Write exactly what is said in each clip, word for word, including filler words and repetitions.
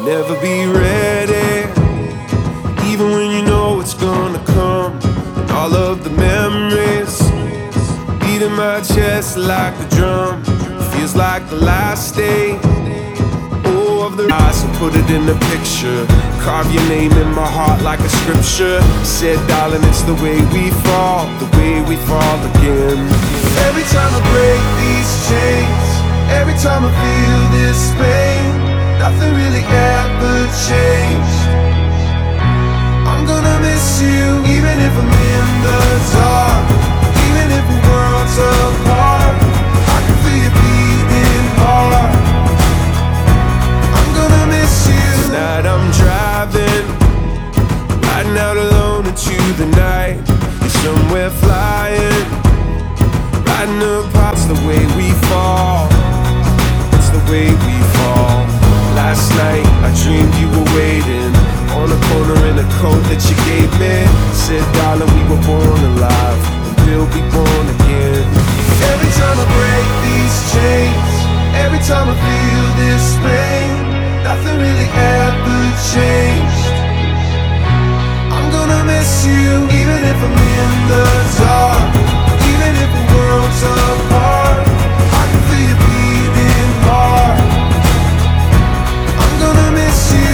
never be ready, even when you know it's gonna come. And all of the memories beating my chest like a drum. Feels like the last day, oh, of the eyes, so put it in the picture. Carve your name in my heart like a scripture. Said, darling, it's the way we fall, the way we fall again. Every time I break these chains, every time I feel this pain, nothing really ever changed. I'm gonna miss you, even if I'm in the dark, even if the world's apart. I can feel you beating hard. I'm gonna miss you. Tonight I'm driving, riding out alone into the night. You're somewhere flying, riding apart. It's the way we fall, it's the way we fall. Last night I dreamed you were waiting on a corner in a coat that you gave me. Said, darling, we were born alive and we'll be born again. Every time I break these chains, every time I feel this pain, nothing really ever changed. I'm gonna miss you, even if I'm in the dark, even if the world's apart. I can feel you beating hard. I'm gonna miss you.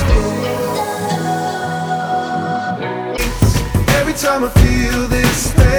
Every time I feel this pain,